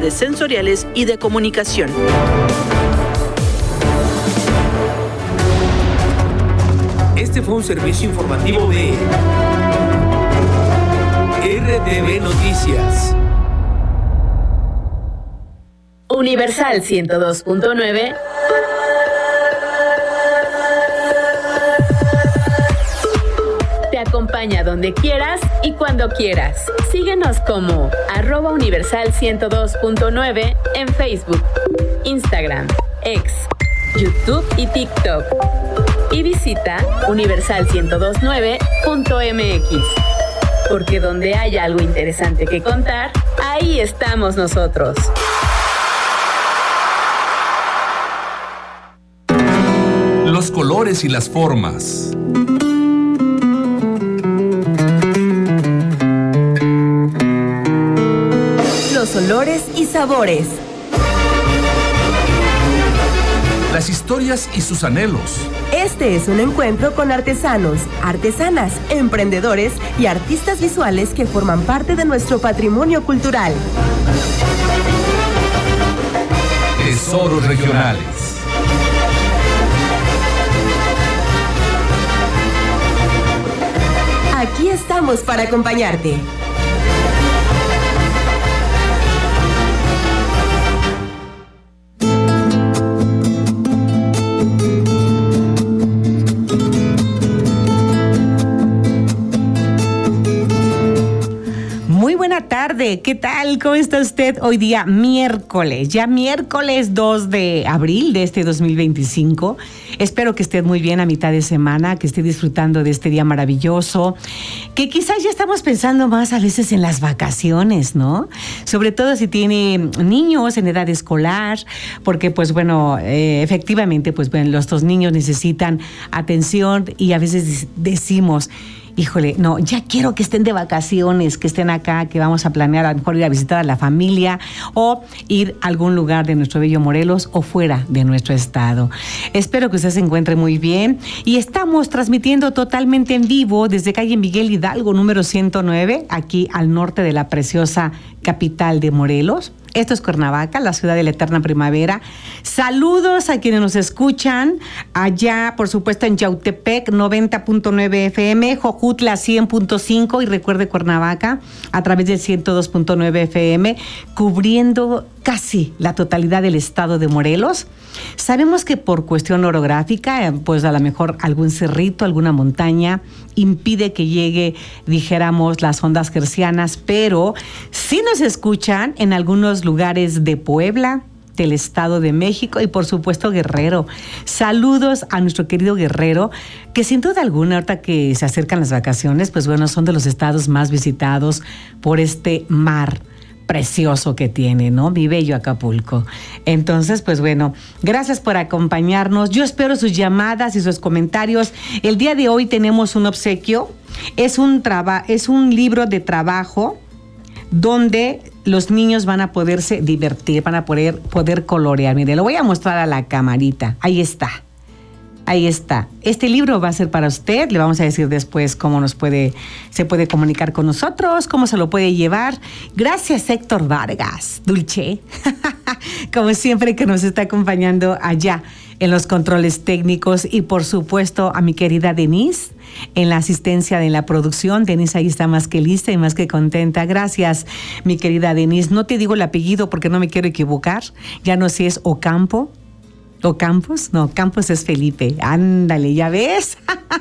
habilidades sensoriales y de comunicación. Este fue un servicio informativo de RTV Noticias. Universal 102.9 te acompaña donde quieras y cuando quieras. Síguenos como @Universal 102.9 en Facebook, Instagram, X, YouTube y TikTok. Y visita universal1029.mx. Porque donde haya algo interesante que contar, ahí estamos nosotros. Los colores y las formas. Los olores y sabores. Las historias y sus anhelos. Este es un encuentro con artesanos, artesanas, emprendedores y artistas visuales que forman parte de nuestro patrimonio cultural. Tesoros regionales. Aquí estamos para acompañarte. Tarde, ¿qué tal? ¿Cómo está usted? Hoy día miércoles, ya miércoles 2 de abril de este 2025. Espero que esté muy bien a mitad de semana, que esté disfrutando de este día maravilloso, que quizás ya estamos pensando más a veces en las vacaciones, ¿no? Sobre todo si tiene niños en edad escolar, porque pues bueno, efectivamente, pues bueno, los dos niños necesitan atención y a veces decimos, híjole, no, ya quiero que estén de vacaciones, que estén acá, que vamos a planear a lo mejor ir a visitar a la familia o ir a algún lugar de nuestro bello Morelos o fuera de nuestro estado. Espero que usted se encuentre muy bien y estamos transmitiendo totalmente en vivo desde calle Miguel Hidalgo, número 109, aquí al norte de la preciosa capital de Morelos. Esto es Cuernavaca, la ciudad de la eterna primavera. Saludos a quienes nos escuchan allá, por supuesto, en Yautepec, 90.9 FM, Jojutla, 100.5, y recuerde Cuernavaca, a través del 102.9 FM, cubriendo casi la totalidad del estado de Morelos. Sabemos que por cuestión orográfica, pues a lo mejor algún cerrito, alguna montaña, impide que llegue, dijéramos, las ondas hercianas, pero sí nos escuchan en algunos lugares de Puebla, del Estado de México y por supuesto Guerrero. Saludos a nuestro querido Guerrero, que sin duda alguna, ahorita que se acercan las vacaciones, pues bueno, son de los estados más visitados por este mar precioso que tiene, ¿no? Mi bello Acapulco. Entonces, pues bueno, gracias por acompañarnos. Yo espero sus llamadas y sus comentarios. El día de hoy tenemos un obsequio. Es un libro de trabajo donde los niños van a poderse divertir, van a poder colorear. Mire, lo voy a mostrar a la camarita. Ahí está. Ahí está. Este libro va a ser para usted. Le vamos a decir después cómo se puede comunicar con nosotros, cómo se lo puede llevar. Gracias, Héctor Vargas, Dulce. Como siempre, que nos está acompañando allá en los controles técnicos. Y por supuesto a mi querida Denise en la asistencia de la producción. Denise ahí está más que lista y más que contenta. Gracias, mi querida Denise. No te digo el apellido porque no me quiero equivocar. Ya no sé si es Ocampo o Campos. No, Campos es Felipe. Ándale, ¿ya ves?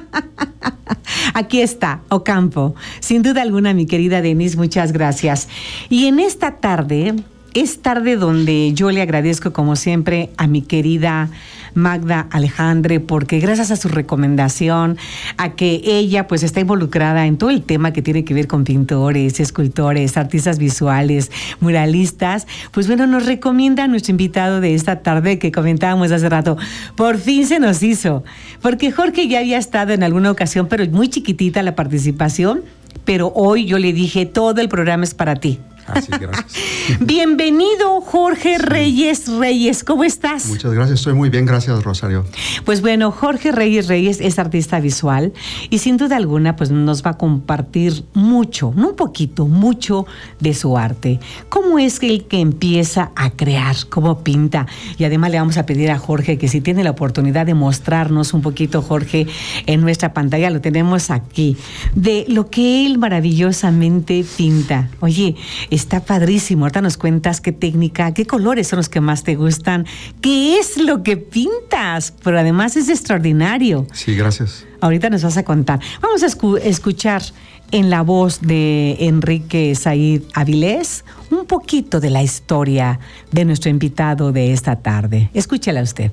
Aquí está, Ocampo. Sin duda alguna, mi querida Denise, muchas gracias. Y en esta tarde, es tarde donde yo le agradezco como siempre a mi querida Magda Alejandre, porque gracias a su recomendación, a que ella pues está involucrada en todo el tema que tiene que ver con pintores, escultores, artistas visuales, muralistas, pues bueno, nos recomienda a nuestro invitado de esta tarde que comentábamos hace rato. Por fin se nos hizo, porque Jorge ya había estado en alguna ocasión, pero muy chiquitita la participación, pero hoy yo le dije, todo el programa es para ti. Así, gracias. Bienvenido, Jorge Reyes. ¿Cómo estás? Muchas gracias, estoy muy bien, gracias, Rosario. Pues bueno, Jorge Reyes es artista visual y sin duda alguna pues nos va a compartir mucho, no un poquito, mucho de su arte. ¿Cómo es que el que empieza a crear? ¿Cómo pinta? Y además le vamos a pedir a Jorge que si tiene la oportunidad de mostrarnos un poquito, Jorge, en nuestra pantalla, lo tenemos aquí, de lo que él maravillosamente pinta. Oye, está padrísimo. Ahorita nos cuentas qué técnica, qué colores son los que más te gustan, qué es lo que pintas, pero además es extraordinario. Sí, gracias. Ahorita nos vas a contar. Vamos a escuchar en la voz de Enrique Said Avilés un poquito de la historia de nuestro invitado de esta tarde. Escúchala usted.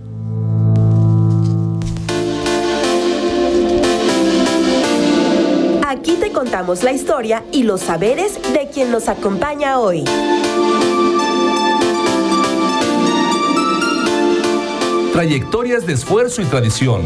Aquí te contamos la historia y los saberes de quien nos acompaña hoy. Trayectorias de esfuerzo y tradición.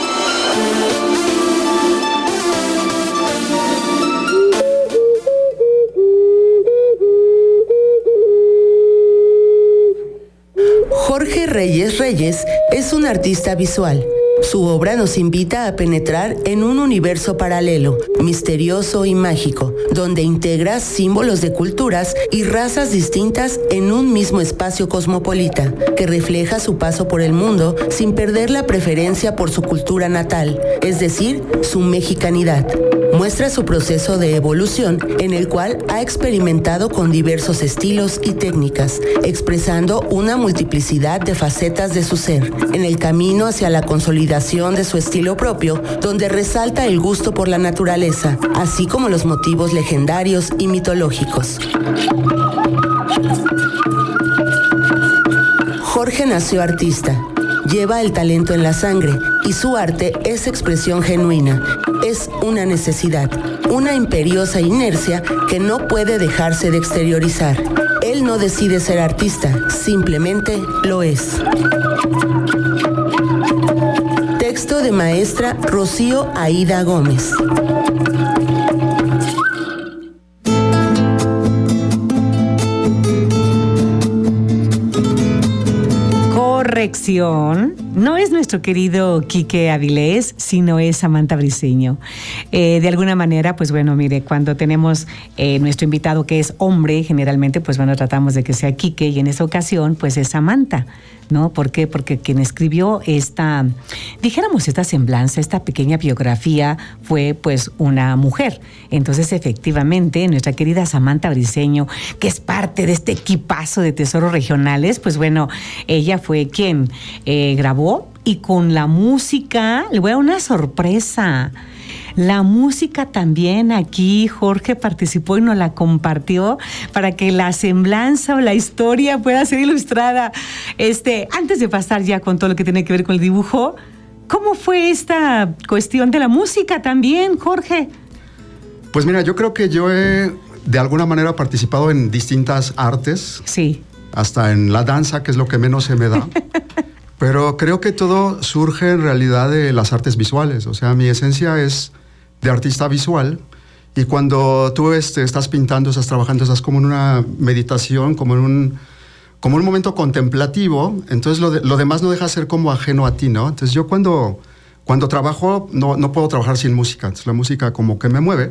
Jorge Reyes es un artista visual. Su obra nos invita a penetrar en un universo paralelo, misterioso y mágico, donde integra símbolos de culturas y razas distintas en un mismo espacio cosmopolita, que refleja su paso por el mundo sin perder la preferencia por su cultura natal, es decir, su mexicanidad. Muestra su proceso de evolución en el cual ha experimentado con diversos estilos y técnicas, expresando una multiplicidad de facetas de su ser, en el camino hacia la consolidación de su estilo propio, donde resalta el gusto por la naturaleza, así como los motivos legendarios y mitológicos. Jorge nació artista. Lleva el talento en la sangre y su arte es expresión genuina. Es una necesidad, una imperiosa inercia que no puede dejarse de exteriorizar. Él no decide ser artista, simplemente lo es. Texto de maestra Rocío Aida Gómez. Corrección, no es nuestro querido Quique Avilés, sino es Samantha Briceño. De alguna manera, pues bueno, mire, cuando tenemos nuestro invitado que es hombre, generalmente, pues bueno, tratamos de que sea Quique y en esta ocasión, pues es Samantha, ¿no? ¿Por qué? Porque quien escribió esta semblanza, esta pequeña biografía, fue pues una mujer. Entonces, efectivamente, nuestra querida Samantha Briceño, que es parte de este equipazo de Tesoros Regionales, pues bueno, ella fue quien grabó y con la música, le voy a dar una sorpresa. La música también aquí, Jorge participó y nos la compartió para que la semblanza o la historia pueda ser ilustrada. Antes de pasar ya con todo lo que tiene que ver con el dibujo, ¿cómo fue esta cuestión de la música también, Jorge? Pues mira, yo creo que yo he de alguna manera participado en distintas artes. Sí. Hasta en la danza, que es lo que menos se me da. Pero creo que todo surge en realidad de las artes visuales. O sea, mi esencia es de artista visual. Y cuando tú estás pintando, estás trabajando, estás como en una meditación, como en un momento contemplativo. Entonces lo demás no deja de ser como ajeno a ti, ¿no? Entonces yo cuando trabajo no puedo trabajar sin música. Entonces la música como que me mueve.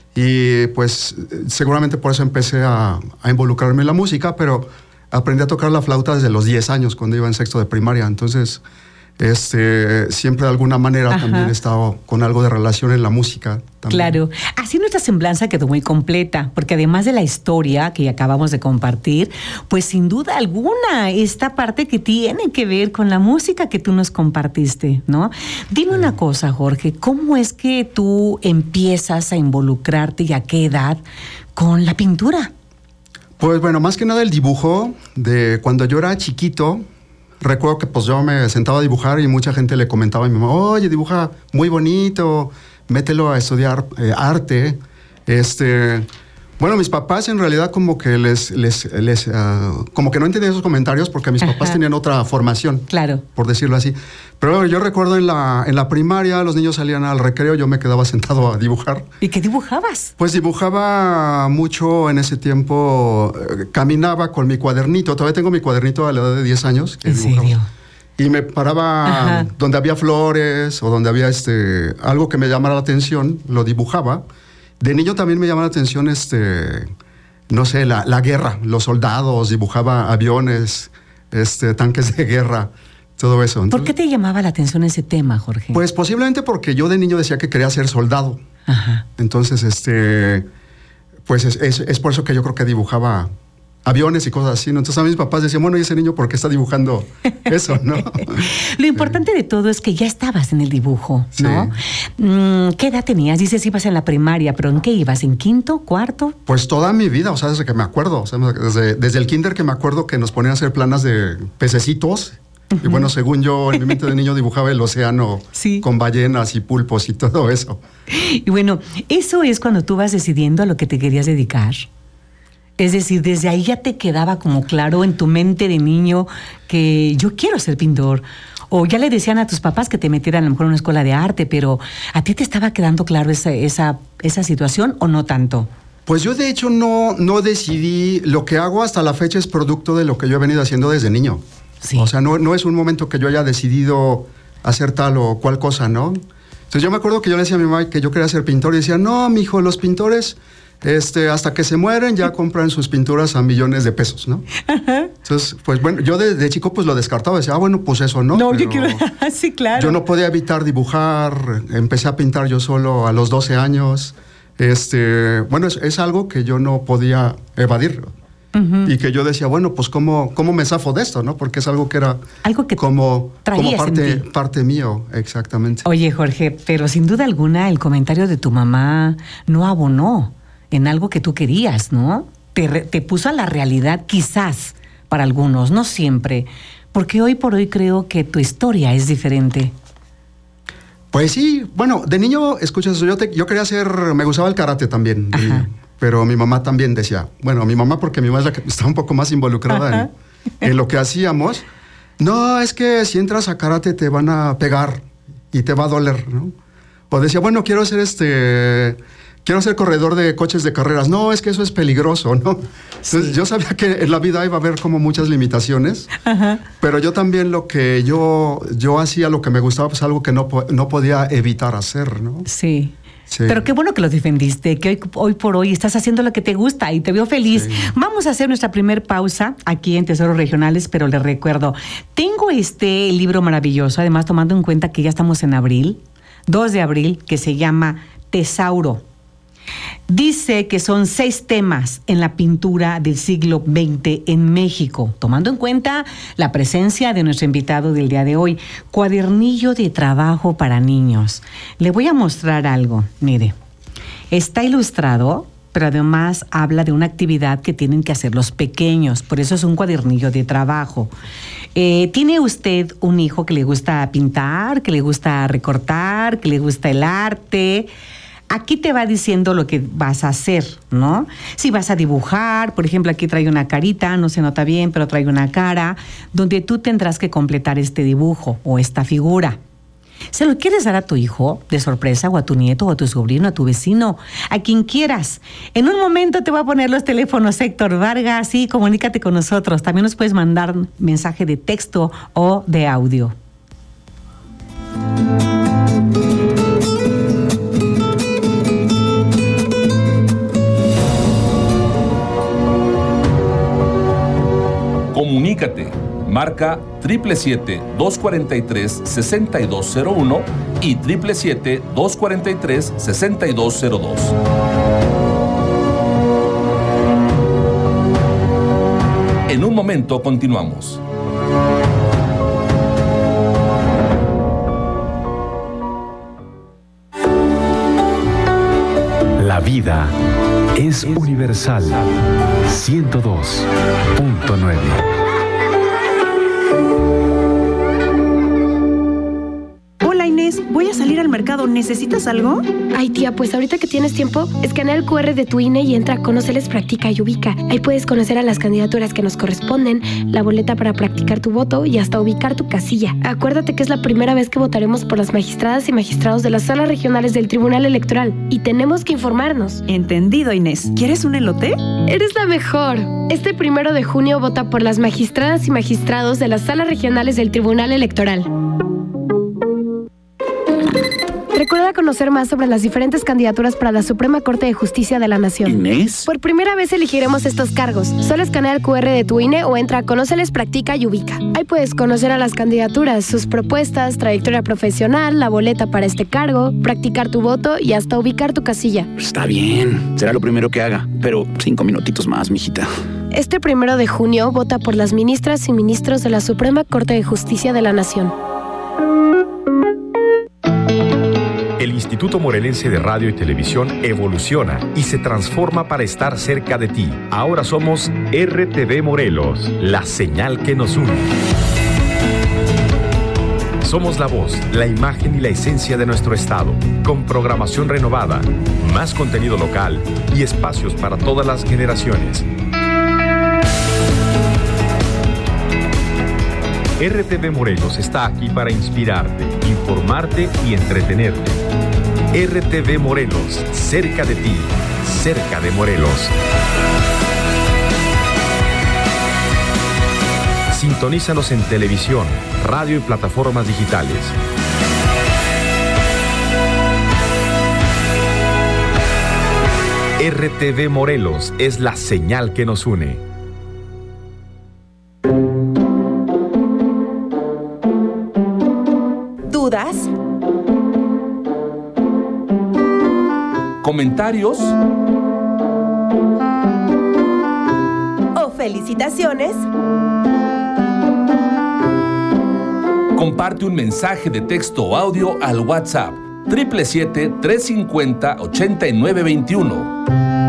Y pues seguramente por eso empecé a involucrarme en la música, pero aprendí a tocar la flauta desde los 10 años, cuando iba en sexto de primaria. Entonces, siempre de alguna manera también he estado con algo de relación en la música. También. Claro. Así nuestra semblanza quedó muy completa, porque además de la historia que acabamos de compartir, pues sin duda alguna, esta parte que tiene que ver con la música que tú nos compartiste, ¿no? Dime una cosa, Jorge, ¿cómo es que tú empiezas a involucrarte y a qué edad con la pintura? Pues bueno, más que nada el dibujo, de cuando yo era chiquito, recuerdo que pues yo me sentaba a dibujar y mucha gente le comentaba a mi mamá, oye, dibuja muy bonito, mételo a estudiar arte. Bueno, mis papás en realidad como que como que no entendían esos comentarios porque mis papás tenían otra formación. Claro. Por decirlo así. Pero yo recuerdo en la primaria, los niños salían al recreo, yo me quedaba sentado a dibujar. ¿Y qué dibujabas? Pues dibujaba mucho en ese tiempo, caminaba con mi cuadernito, todavía tengo mi cuadernito a la edad de 10 años. ¿En serio? Y me paraba donde había flores o donde había algo que me llamara la atención, lo dibujaba. De niño también me llamaba la atención, no sé, la guerra, los soldados, dibujaba aviones, tanques de guerra, todo eso. Entonces, ¿por qué te llamaba la atención ese tema, Jorge? Pues posiblemente porque yo de niño decía que quería ser soldado. Ajá. Entonces, pues es por eso que yo creo que dibujaba aviones y cosas así, ¿no? Entonces a mis papás decían, bueno, ¿y ese niño por qué está dibujando eso, no? Lo importante de todo es que ya estabas en el dibujo, ¿no? Sí. ¿Qué edad tenías? Dices, ibas en la primaria, pero ¿en qué ibas? ¿En quinto, cuarto? Pues toda mi vida, o sea, desde que me acuerdo, o sea, desde el kinder que me acuerdo que nos ponían a hacer planas de pececitos. Y bueno, según yo, en mi mente de niño dibujaba el océano con ballenas y pulpos y todo eso. Y bueno, eso es cuando tú vas decidiendo a lo que te querías dedicar. Es decir, desde ahí ya te quedaba como claro en tu mente de niño que yo quiero ser pintor. O ya le decían a tus papás que te metieran a lo mejor en una escuela de arte, pero ¿a ti te estaba quedando claro esa situación o no tanto? Pues yo de hecho no decidí. Lo que hago hasta la fecha es producto de lo que yo he venido haciendo desde niño. Sí. O sea, no es un momento que yo haya decidido hacer tal o cual cosa, ¿no? Entonces yo me acuerdo que yo le decía a mi mamá que yo quería ser pintor y decía, no, mijo, los pintores... hasta que se mueren ya compran sus pinturas a millones de pesos, ¿no? Ajá. Entonces, pues bueno, yo de chico pues lo descartaba, decía, bueno, pues eso no. No, yo quiero, sí, claro. Yo no podía evitar dibujar, empecé a pintar yo solo a los 12 años. Bueno, es algo que yo no podía evadir. Uh-huh. Y que yo decía, bueno, pues ¿cómo me zafo de esto, no? Porque es algo que era algo que como parte mío, exactamente. Oye, Jorge, pero sin duda alguna el comentario de tu mamá no abonó en algo que tú querías, ¿no? Te puso a la realidad, quizás, para algunos, no siempre, porque hoy por hoy creo que tu historia es diferente. Pues sí, bueno, de niño, escuchas, yo quería me gustaba el karate también, de niño, pero mi mamá también decía, bueno, mi mamá porque mi mamá es la que está un poco más involucrada en lo que hacíamos, no, es que si entras a karate te van a pegar y te va a doler, ¿no? O decía, bueno, quiero ser corredor de coches de carreras. No, es que eso es peligroso, ¿no? Entonces, yo sabía que en la vida iba a haber como muchas limitaciones, pero yo también lo que yo hacía, lo que me gustaba, pues algo que no podía evitar hacer, ¿no? Sí. Pero qué bueno que lo defendiste, que hoy por hoy estás haciendo lo que te gusta y te veo feliz. Sí. Vamos a hacer nuestra primer pausa aquí en Tesoros Regionales, pero les recuerdo, tengo este libro maravilloso, además tomando en cuenta que ya estamos en abril, 2 de abril, que se llama Tesauro. Dice que son 6 temas en la pintura del siglo XX en México, tomando en cuenta la presencia de nuestro invitado del día de hoy, cuadernillo de trabajo para niños. Le voy a mostrar algo, mire, está ilustrado, pero además habla de una actividad que tienen que hacer los pequeños, por eso es un cuadernillo de trabajo. ¿Tiene usted un hijo que le gusta pintar, que le gusta recortar, que le gusta el arte? Aquí te va diciendo lo que vas a hacer, ¿no? Si vas a dibujar, por ejemplo, aquí trae una carita, no se nota bien, pero trae una cara, donde tú tendrás que completar este dibujo o esta figura. ¿Se lo quieres dar a tu hijo de sorpresa o a tu nieto o a tu sobrino, a tu vecino, a quien quieras? En un momento te voy a poner los teléfonos Héctor Vargas y comunícate con nosotros. También nos puedes mandar mensaje de texto o de audio. Comunícate. Marca 777-243-6201 y 777-243-6202. En un momento continuamos. La vida es universal. 102.9. voy a salir al mercado. ¿Necesitas algo? Ay, tía, pues ahorita que tienes tiempo, escanea el QR de tu INE y entra a Conóceles, Practica y Ubica. Ahí puedes conocer a las candidaturas que nos corresponden, la boleta para practicar tu voto y hasta ubicar tu casilla. Acuérdate que es la primera vez que votaremos por las magistradas y magistrados de las salas regionales del Tribunal Electoral y tenemos que informarnos. Entendido, Inés. ¿Quieres un elote? Eres la mejor. Este 1 de junio vota por las magistradas y magistrados de las salas regionales del Tribunal Electoral. Recuerda conocer más sobre las diferentes candidaturas para la Suprema Corte de Justicia de la Nación. ¿Inés? Por primera vez elegiremos estos cargos. Solo escanea el QR de tu INE o entra a Conóceles, Practica y Ubica. Ahí puedes conocer a las candidaturas, sus propuestas, trayectoria profesional, la boleta para este cargo, practicar tu voto y hasta ubicar tu casilla. Está bien, será lo primero que haga, pero 5 minutitos más, mijita. Este 1 de junio vota por las ministras y ministros de la Suprema Corte de Justicia de la Nación. El Instituto Morelense de Radio y Televisión evoluciona y se transforma para estar cerca de ti. Ahora somos RTV Morelos, la señal que nos une. Somos la voz, la imagen y la esencia de nuestro estado, con programación renovada, más contenido local y espacios para todas las generaciones. RTV Morelos está aquí para inspirarte, informarte y entretenerte. RTV Morelos, cerca de ti, cerca de Morelos. Sintonízanos en televisión, radio y plataformas digitales. RTV Morelos es la señal que nos une. ¿Dudas? ¿Comentarios? ¿O felicitaciones? Comparte un mensaje de texto o audio al WhatsApp 777-350-8921.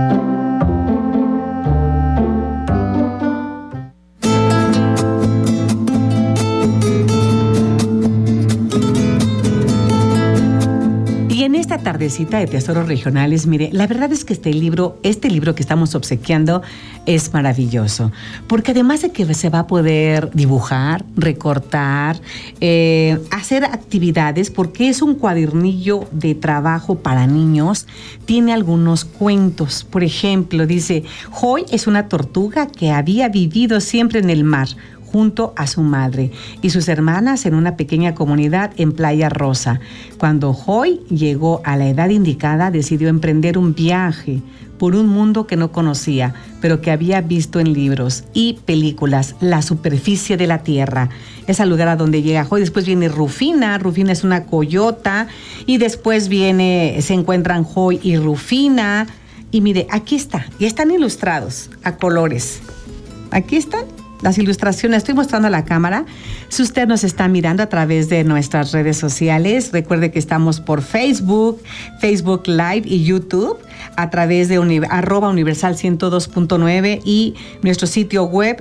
Tardecita de Tesoros Regionales, mire, la verdad es que este libro que estamos obsequiando es maravilloso, porque además de que se va a poder dibujar, recortar, hacer actividades, porque es un cuadernillo de trabajo para niños, tiene algunos cuentos. Por ejemplo, dice, Joy es una tortuga que había vivido siempre en el mar, junto a su madre y sus hermanas en una pequeña comunidad en Playa Rosa. Cuando Joy llegó a la edad indicada, decidió emprender un viaje por un mundo que no conocía, pero que había visto en libros y películas, la superficie de la tierra. Es el lugar a donde llega Joy. Después viene Rufina. Rufina es una coyota. Y después se encuentran Joy y Rufina. Y mire, aquí está. Y están ilustrados a colores. Aquí están las ilustraciones. Estoy mostrando a la cámara. Si usted nos está mirando a través de nuestras redes sociales, recuerde que estamos por Facebook Live y YouTube a través de @universal102.9 y nuestro sitio web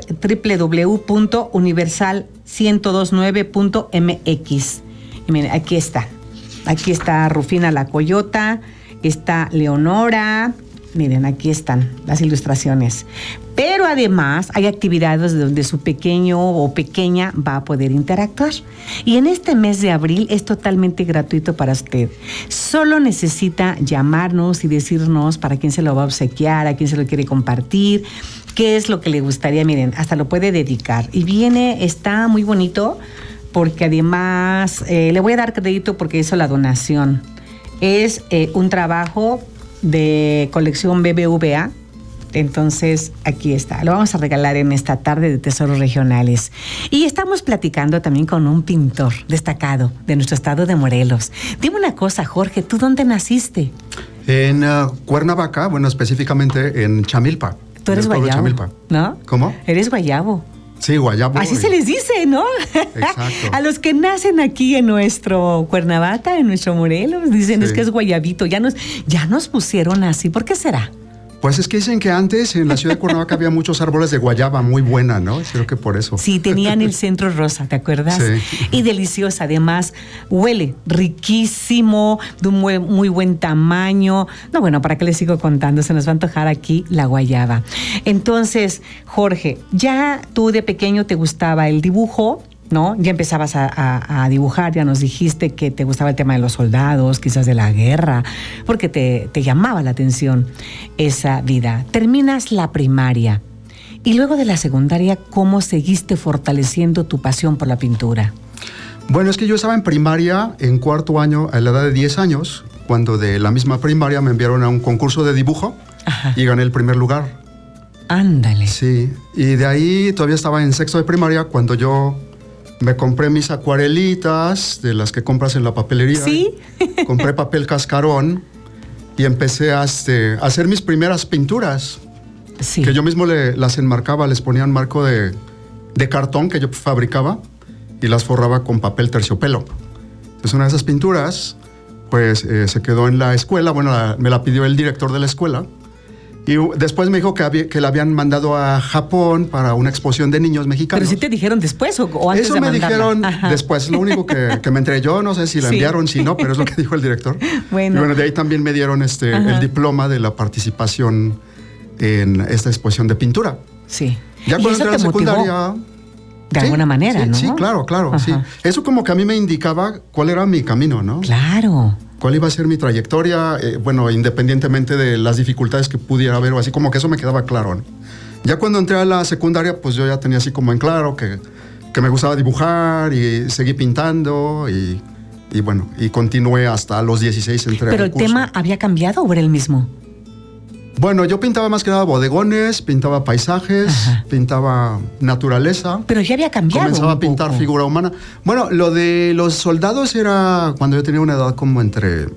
www.universal1029.mx. Y miren, aquí está. Aquí está Rufina la coyota, está Leonora. Miren, aquí están las ilustraciones. Pero además hay actividades donde su pequeño o pequeña va a poder interactuar. Y en este mes de abril es totalmente gratuito para usted. Solo necesita llamarnos y decirnos para quién se lo va a obsequiar, a quién se lo quiere compartir, qué es lo que le gustaría. Miren, hasta lo puede dedicar. Y está muy bonito porque además le voy a dar crédito porque hizo la donación. Es un trabajo de colección BBVA. Entonces, aquí está. Lo vamos a regalar en esta tarde de Tesoros Regionales. Y estamos platicando también con un pintor destacado de nuestro estado de Morelos. Dime una cosa, Jorge, ¿tú dónde naciste? En Cuernavaca, bueno, específicamente en Chamilpa. Tú eres guayabo, Chamilpa. ¿No? ¿Cómo? Eres guayabo. Sí, guayabo. Así se les dice, ¿no? Exacto. A los que nacen aquí en nuestro Cuernavaca, en nuestro Morelos, dicen es que es guayabito. Ya nos pusieron así. ¿Por qué será? Pues es que dicen que antes en la ciudad de Cuernavaca había muchos árboles de guayaba muy buena, ¿no? Creo que por eso. Sí, tenían el centro rosa, ¿te acuerdas? Sí. Y deliciosa, además, huele riquísimo, de un muy buen tamaño. No, bueno, ¿para qué les sigo contando? Se nos va a antojar aquí la guayaba. Entonces, Jorge, ya tú de pequeño te gustaba el dibujo, ¿no? Ya empezabas a dibujar, ya nos dijiste que te gustaba el tema de los soldados, quizás de la guerra, porque te llamaba la atención esa vida. Terminas la primaria y luego de la secundaria, ¿cómo seguiste fortaleciendo tu pasión por la pintura? Bueno, es que yo estaba en primaria, en cuarto año, a la edad de 10 años, cuando de la misma primaria me enviaron a un concurso de dibujo. Ajá. Y gané el primer lugar. Ándale. Sí, y de ahí todavía estaba en sexto de primaria cuando yo me compré mis acuarelitas, de las que compras en la papelería. Sí. Compré papel cascarón y empecé a hacer mis primeras pinturas. Sí. Que yo mismo las enmarcaba, les ponía un marco de cartón que yo fabricaba y las forraba con papel terciopelo. Entonces una de esas pinturas, pues se quedó en la escuela. Bueno, me la pidió el director de la escuela. Y después me dijo que la habían mandado a Japón para una exposición de niños mexicanos. ¿Pero sí te dijeron después o antes Eso de me mandarla? dijeron Ajá. después. Lo único que me enteré yo, no sé si la enviaron, si no, pero es lo que dijo el director. Bueno. Y bueno, de ahí también me dieron el diploma de la participación en esta exposición de pintura. Sí. Ya cuando entré a la secundaria... De alguna manera, sí, ¿no? Sí, claro, Ajá. sí. Eso como que a mí me indicaba cuál era mi camino, ¿no? Claro. Cuál iba a ser mi trayectoria, bueno, independientemente de las dificultades que pudiera haber o así, como que eso me quedaba claro, ¿no? Ya cuando entré a la secundaria, pues yo ya tenía así como en claro que me gustaba dibujar y seguí pintando y bueno, y continué hasta los 16 entré ¿Pero al el curso. tema había cambiado o era el mismo? Bueno, yo pintaba más que nada bodegones, pintaba paisajes, Ajá. pintaba naturaleza. Pero ya había cambiado. Comenzaba a pintar figura humana. Bueno, lo de los soldados era cuando yo tenía una edad como entre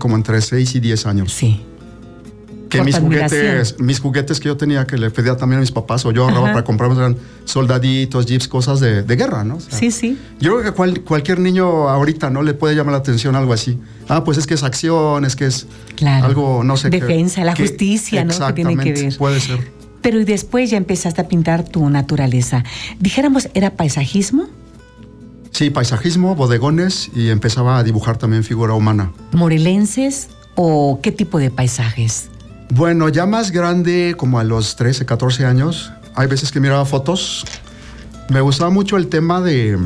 6 y 10 años. Sí. Que mis juguetes que yo tenía, que le pedía también a mis papás, o yo ahorraba para comprarlos, eran soldaditos, jeeps, cosas de guerra, ¿no? O sea, sí, sí. Yo creo que cualquier niño ahorita, ¿no? Le puede llamar la atención algo así. Ah, pues es que es acción, es que es algo, no sé. Defensa, la justicia, ¿no? Que tiene que ver. Puede ser. Pero y después ya empezaste a pintar tu naturaleza. Dijéramos, ¿era paisajismo? Sí, paisajismo, bodegones, y empezaba a dibujar también figura humana. ¿Morelenses o qué tipo de paisajes? Bueno, ya más grande, como a los 13, 14 años, hay veces que miraba fotos. Me gustaba mucho el tema de,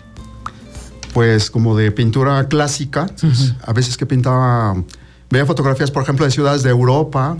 pues, como de pintura clásica. Entonces, a veces que veía fotografías, por ejemplo, de ciudades de Europa,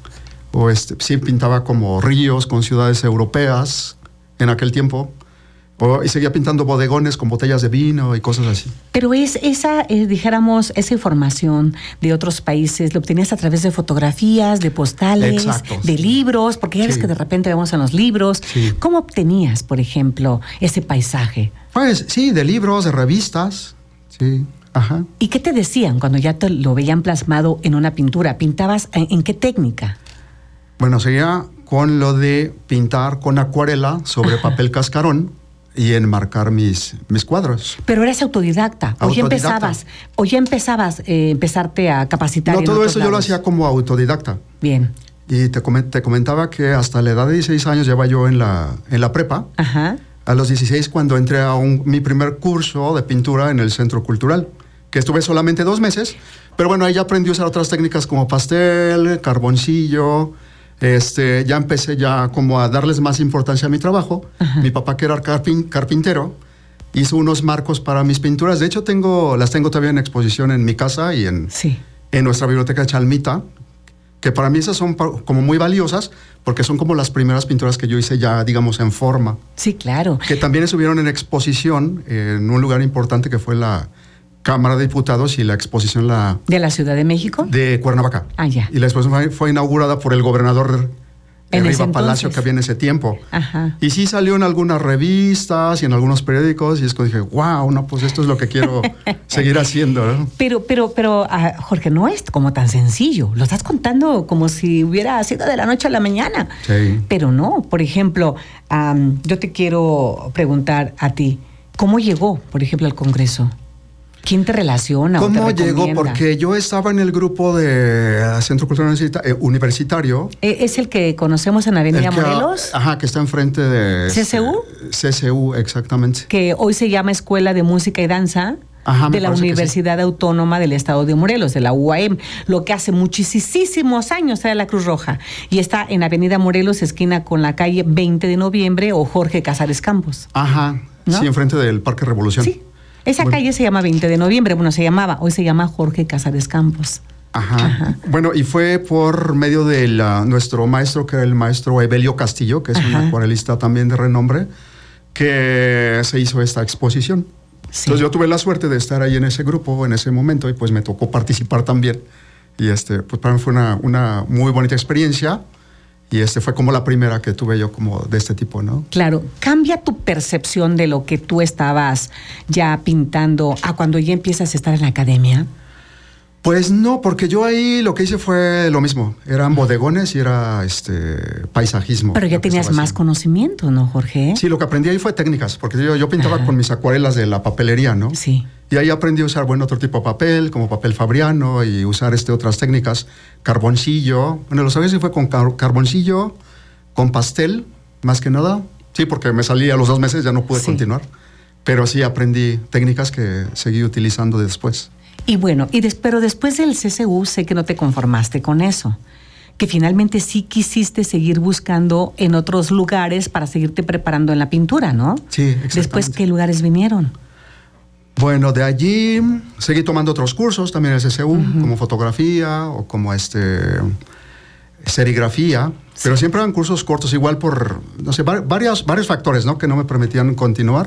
o sí pintaba como ríos con ciudades europeas en aquel tiempo. Y seguía pintando bodegones con botellas de vino y cosas así. Pero dijéramos, esa información de otros países, ¿lo obtenías a través de fotografías, de postales, de libros? Porque ya ves que de repente vemos en los libros. Sí. ¿Cómo obtenías, por ejemplo, ese paisaje? Pues sí, de libros, de revistas, sí. Ajá. ¿Y qué te decían cuando ya te lo veían plasmado en una pintura? ¿Pintabas en qué técnica? Bueno, seguía con lo de pintar con acuarela sobre papel cascarón y enmarcar mis cuadros. Pero eras autodidacta. ¿O ya empezabas empezarte a capacitar? No, todo eso yo lo hacía como autodidacta. Bien. Y te comentaba que hasta la edad de 16 años llevaba yo en la prepa. Ajá. A los 16 cuando entré a mi primer curso de pintura en el Centro Cultural, que estuve solamente 2 meses, pero bueno, ahí ya aprendí a usar otras técnicas como pastel, carboncillo. Ya empecé como a darles más importancia a mi trabajo. Ajá. Mi papá, que era carpintero, hizo unos marcos para mis pinturas. De hecho, las tengo todavía en exposición en mi casa y en nuestra biblioteca de Chalmita, que para mí esas son como muy valiosas porque son como las primeras pinturas que yo hice ya, digamos, en forma. Sí, claro. Que también estuvieron en exposición en un lugar importante que fue la Cámara de Diputados y la exposición ¿De la Ciudad de México? De Cuernavaca. Ah, ya. Y la exposición fue inaugurada por el gobernador Riva Palacio, que había en ese tiempo. Ajá. Y sí salió en algunas revistas y en algunos periódicos y es cuando dije, wow, no, pues esto es lo que quiero seguir haciendo, ¿no? Pero, Jorge, no es como tan sencillo. Lo estás contando como si hubiera sido de la noche a la mañana. Sí. Pero no. Por ejemplo, yo te quiero preguntar a ti, ¿cómo llegó, por ejemplo, al Congreso? ¿Quién te relaciona? ¿Cómo llegó? Porque yo estaba en el grupo de Centro Cultural Universitario. ¿Es el que conocemos en Avenida Morelos? Ajá, que está enfrente de... ¿CCU? CCU, exactamente. Que hoy se llama Escuela de Música y Danza. Ajá, de la Universidad Autónoma del Estado de Morelos, de la UAM, lo que hace muchísimos años era la Cruz Roja. Y está en Avenida Morelos, esquina con la calle 20 de Noviembre o Jorge Casares Campos. Ajá, ¿no? Sí, enfrente del Parque Revolución. Sí, esa calle se llama 20 de Noviembre, bueno, se llamaba, hoy se llama Jorge Casares Campos. Ajá. Bueno, y fue por medio de nuestro maestro, que era el maestro Evelio Castillo, que es un acuarelista también de renombre, que se hizo esta exposición. Sí. Entonces yo tuve la suerte de estar ahí en ese grupo en ese momento y pues me tocó participar también. Y pues para mí fue una muy bonita experiencia y fue como la primera que tuve yo como de este tipo, ¿no? Claro. ¿Cambia tu percepción de lo que tú estabas ya pintando a cuando ya empiezas a estar en la academia? Pues no, porque yo ahí lo que hice fue lo mismo. Eran bodegones y era paisajismo. Pero ya tenías más conocimiento, ¿no, Jorge? Sí, lo que aprendí ahí fue técnicas, porque yo pintaba con mis acuarelas de la papelería, ¿no? Sí. Y ahí aprendí a usar, otro tipo de papel, como papel fabriano, y usar otras técnicas. Carboncillo. Bueno, lo sabía si fue con carboncillo, con pastel, más que nada. Sí, porque me salí a los 2 meses, ya no pude continuar. Pero sí aprendí técnicas que seguí utilizando después. Y bueno, pero después del CCU sé que no te conformaste con eso, que finalmente sí quisiste seguir buscando en otros lugares para seguirte preparando en la pintura, ¿no? Sí, exactamente. Después, ¿qué lugares vinieron? Bueno, de allí seguí tomando otros cursos también en el CCU, como fotografía o como serigrafía, pero siempre eran cursos cortos, igual por, no sé, varios factores, ¿no? Que no me permitían continuar.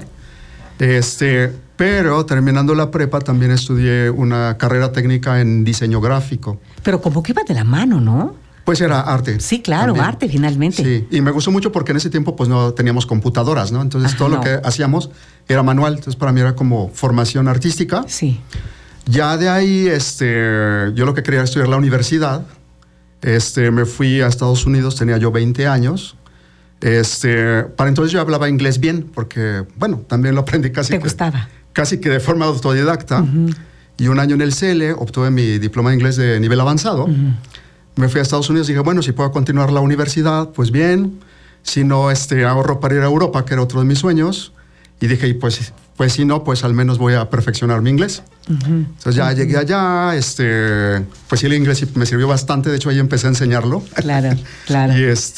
Pero terminando la prepa también estudié una carrera técnica en diseño gráfico. Pero como que iba de la mano, ¿no? Pues era arte. Sí, claro, también. Arte finalmente. Sí, y me gustó mucho porque en ese tiempo pues no teníamos computadoras, ¿no? Entonces todo lo que hacíamos era manual, entonces para mí era como formación artística. Sí. Ya de ahí, yo lo que quería era estudiar la universidad. Me fui a Estados Unidos, tenía yo 20 años. Para entonces yo hablaba inglés bien, porque, también lo aprendí ¿Te gustaba? Casi que de forma autodidacta. Y un año en el CL obtuve mi diploma de inglés de nivel avanzado. Me fui a Estados Unidos y dije, si puedo continuar la universidad, pues bien. Si no, ahorro para ir a Europa, que era otro de mis sueños. Y dije, pues si no, pues al menos voy a perfeccionar mi inglés. Entonces ya llegué allá, pues sí, el inglés me sirvió bastante. De hecho, ahí empecé a enseñarlo. Claro, claro.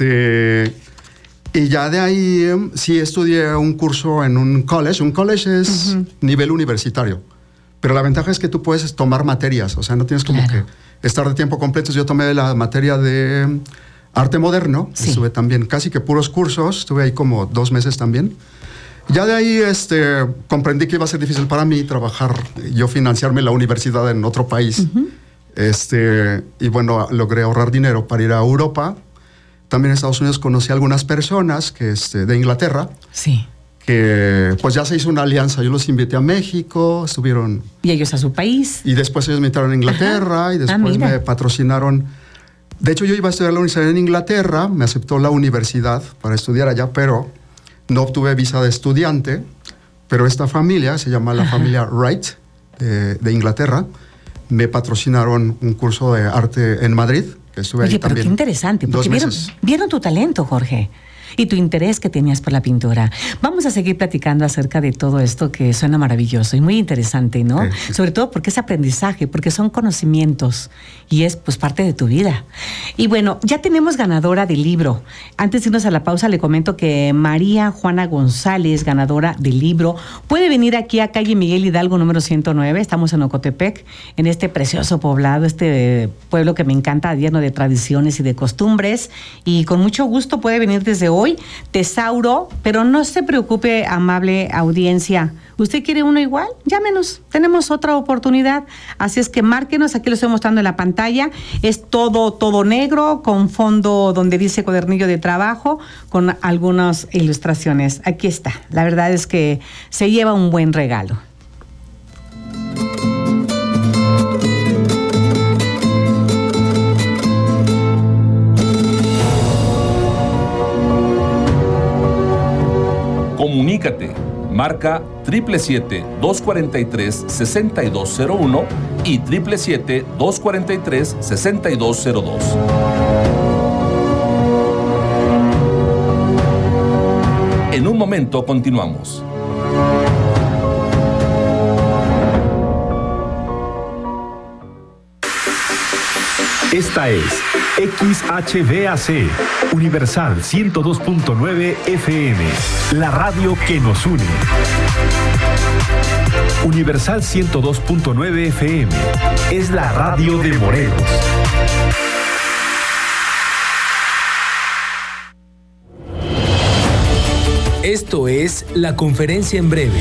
Y ya de ahí sí estudié un curso en un college. Un college es nivel universitario. Pero la ventaja es que tú puedes tomar materias. O sea, no tienes como que estar de tiempo completo. Yo tomé la materia de arte moderno. Sí. Estuve también casi que puros cursos. Estuve ahí como 2 meses también. Ya de ahí comprendí que iba a ser difícil para mí trabajar, yo financiarme la universidad en otro país. Y logré ahorrar dinero para ir a Europa. También en Estados Unidos conocí a algunas personas que, de Inglaterra. Sí. Que pues ya se hizo una alianza. Yo los invité a México, estuvieron... ¿Y ellos a su país? Y después ellos me invitaron a Inglaterra y después me patrocinaron. De hecho, yo iba a estudiar la universidad en Inglaterra, me aceptó la universidad para estudiar allá, pero no obtuve visa de estudiante. Pero esta familia, se llama la familia Wright, de Inglaterra, me patrocinaron un curso de arte en Madrid. Oye, pero qué interesante, porque vieron tu talento, Jorge, y tu interés que tenías por la pintura. Vamos a seguir platicando acerca de todo esto que suena maravilloso y muy interesante, ¿no? Sí. Sobre todo porque es aprendizaje, porque son conocimientos y es pues parte de tu vida. Y bueno, ya tenemos ganadora del libro. Antes de irnos a la pausa, le comento que María Juana González, ganadora del libro, puede venir aquí a calle Miguel Hidalgo número 109. Estamos en Ocotepec, en este precioso poblado, este pueblo que me encanta, lleno de tradiciones y de costumbres. Y con mucho gusto puede venir desde hoy. Tesauro, pero no se preocupe, amable audiencia. ¿Usted quiere uno igual? Llámenos, tenemos otra oportunidad. Así es que márquenos, aquí lo estoy mostrando en la pantalla. Es todo negro, con fondo donde dice cuadernillo de trabajo, con algunas ilustraciones. Aquí está. La verdad es que se lleva un buen regalo. Comunícate Marca 777-243-6201 y 777-243-6202. En un momento continuamos. Esta es XHVAC, Universal 102.9 FM, la radio que nos une. Universal 102.9 FM es la radio de Morelos. Esto es la conferencia en breve.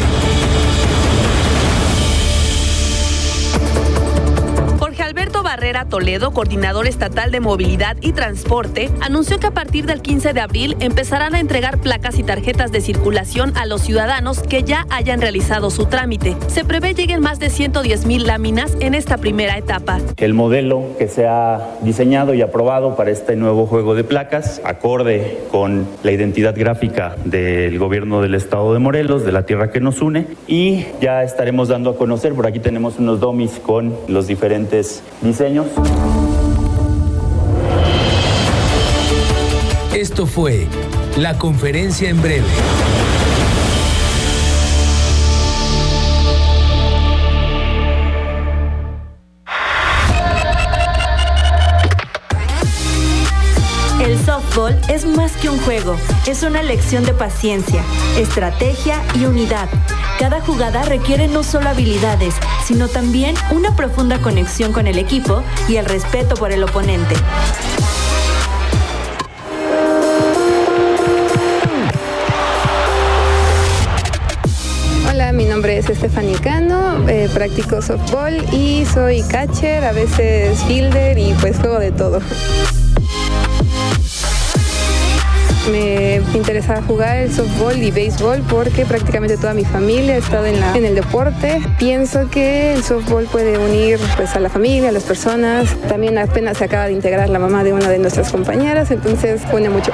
Barrera Toledo, coordinador estatal de movilidad y transporte, anunció que a partir del 15 de abril empezarán a entregar placas y tarjetas de circulación a los ciudadanos que ya hayan realizado su trámite. Se prevé lleguen más de 110,000 láminas en esta primera etapa. El modelo que se ha diseñado y aprobado para este nuevo juego de placas, acorde con la identidad gráfica del gobierno del estado de Morelos, de la tierra que nos une, y ya estaremos dando a conocer, por aquí tenemos unos dummies con los diferentes diseños. Esto fue la conferencia en breve. El softball es más que un juego, es una lección de paciencia, estrategia y unidad. Cada jugada requiere no solo habilidades, sino también una profunda conexión con el equipo y el respeto por el oponente. Hola, mi nombre es Stephanie Cano, practico softball y soy catcher, a veces fielder y pues juego de todo. Me interesa jugar el softball y béisbol porque prácticamente toda mi familia ha estado en el deporte. Pienso que el softball puede unir pues, a la familia, a las personas. También apenas se acaba de integrar la mamá de una de nuestras compañeras, entonces une mucho.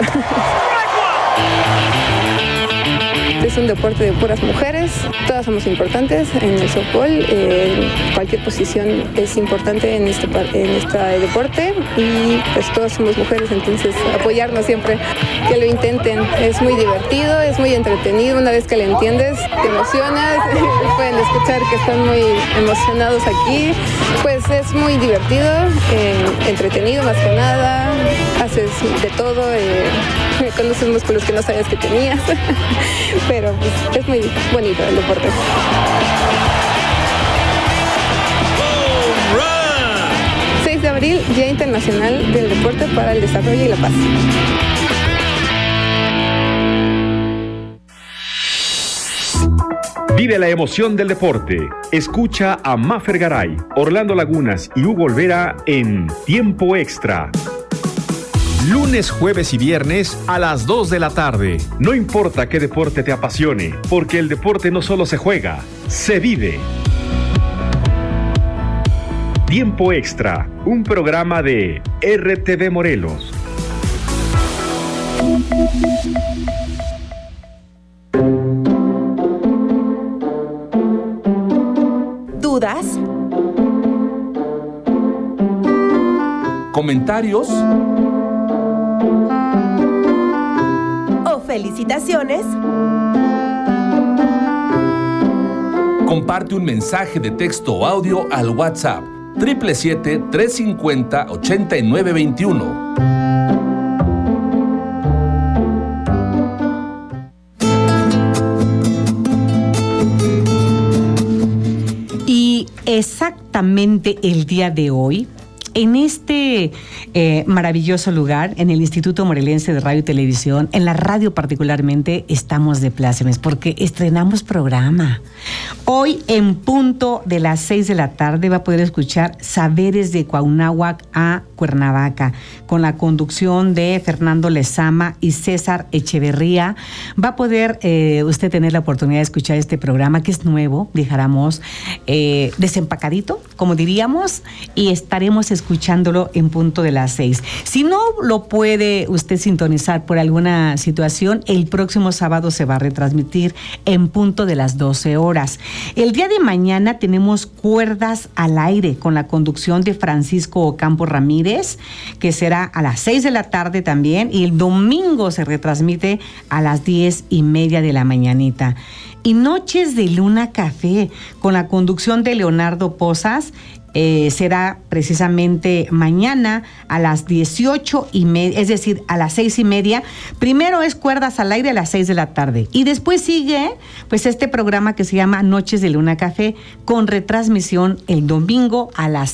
Es un deporte de puras mujeres, todas somos importantes en el softball, cualquier posición es importante en este deporte y pues todas somos mujeres, entonces apoyarnos siempre, que lo intenten, es muy divertido, es muy entretenido, una vez que lo entiendes te emocionas, pueden escuchar que están muy emocionados aquí, pues es muy divertido, entretenido más que nada, haces de todo, conoces músculos que no sabías que tenías. Pero pues, es muy bonito el deporte. 6 de abril, Día Internacional del Deporte para el Desarrollo y la Paz. Vive la emoción del deporte. Escucha a Mafer Garay, Orlando Lagunas y Hugo Olvera en Tiempo Extra. Lunes, jueves y viernes a las 2 de la tarde. No importa qué deporte te apasione, porque el deporte no solo se juega, se vive. Tiempo Extra, un programa de RTV Morelos. ¿Dudas? ¿Comentarios? ¿Felicitaciones? Comparte un mensaje de texto o audio al WhatsApp 777-350-8921. Y exactamente el día de hoy, en este maravilloso lugar, en el Instituto Morelense de Radio y Televisión, en la radio particularmente, estamos de plácemes porque estrenamos programa. Hoy, en punto de las 6 de la tarde, va a poder escuchar Saberes de Cuauhnáhuac a Cuernavaca, con la conducción de Fernando Lezama y César Echeverría. Va a poder usted tener la oportunidad de escuchar este programa, que es nuevo, dijéramos, desempacadito, como diríamos, y estaremos escuchando escuchándolo en punto de las 6. Si no lo puede usted sintonizar por alguna situación, el próximo sábado se va a retransmitir en punto de las 12 horas. El día de mañana tenemos Cuerdas al Aire con la conducción de Francisco Ocampo Ramírez, que será a las 6 de la tarde también, y el domingo se retransmite a las 10:30 de la mañanita. Y Noches de Luna Café con la conducción de Leonardo Pozas, será precisamente mañana a las 18:30, es decir, a las 6:30. Primero es Cuerdas al Aire a las 6 de la tarde y después sigue pues este programa que se llama Noches de Luna Café con retransmisión el domingo a las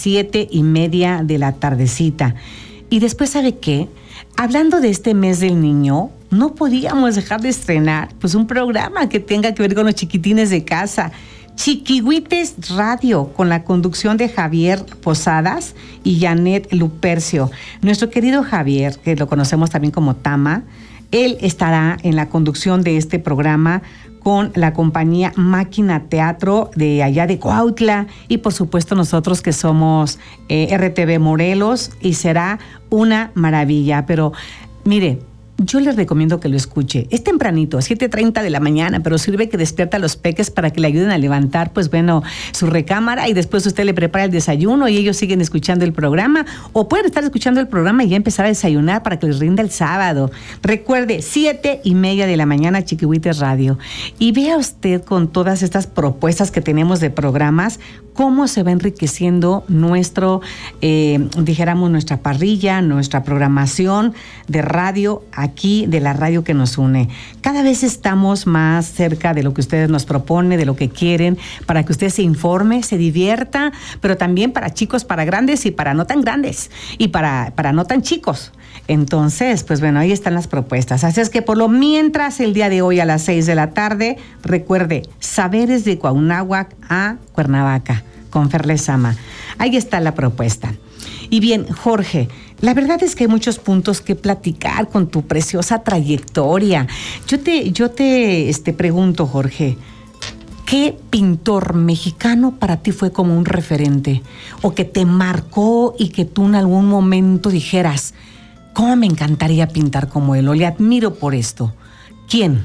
7:30 de la tardecita. Y después, ¿sabe qué? Hablando de este mes del niño, no podíamos dejar de estrenar pues un programa que tenga que ver con los chiquitines de casa. Chiquihuites Radio, con la conducción de Javier Posadas y Janet Lupercio. Nuestro querido Javier, que lo conocemos también como Tama, él estará en la conducción de este programa con la compañía Máquina Teatro de allá de Cuautla y por supuesto nosotros que somos RTV Morelos, y será una maravilla. Pero mire, yo les recomiendo que lo escuche. Es tempranito, 7:30 de la mañana, pero sirve que despierta a los peques para que le ayuden a levantar, pues bueno, su recámara, y después usted le prepara el desayuno y ellos siguen escuchando el programa, o pueden estar escuchando el programa y ya empezar a desayunar para que les rinda el sábado. Recuerde, 7:30 de la mañana, Chiquihuites Radio. Y vea usted con todas estas propuestas que tenemos de programas, cómo se va enriqueciendo nuestro, dijéramos, nuestra parrilla, nuestra programación de radio, aquí de la radio que nos une. Cada vez estamos más cerca de lo que ustedes nos proponen, de lo que quieren, para que usted se informe, se divierta, pero también para chicos, para grandes y para no tan grandes, y para no tan chicos. Entonces, pues bueno, ahí están las propuestas. Así es que por lo mientras, el día de hoy a las 6 de la tarde, recuerde, Saberes de Cuauhnáhuac a Cuernavaca, con Fer Lezama. Ahí está la propuesta. Y bien, Jorge, la verdad es que hay muchos puntos que platicar con tu preciosa trayectoria. Yo te pregunto, Jorge, ¿qué pintor mexicano para ti fue como un referente? O que te marcó y que tú en algún momento dijeras, ¿cómo me encantaría pintar como él? O le admiro por esto. ¿Quién?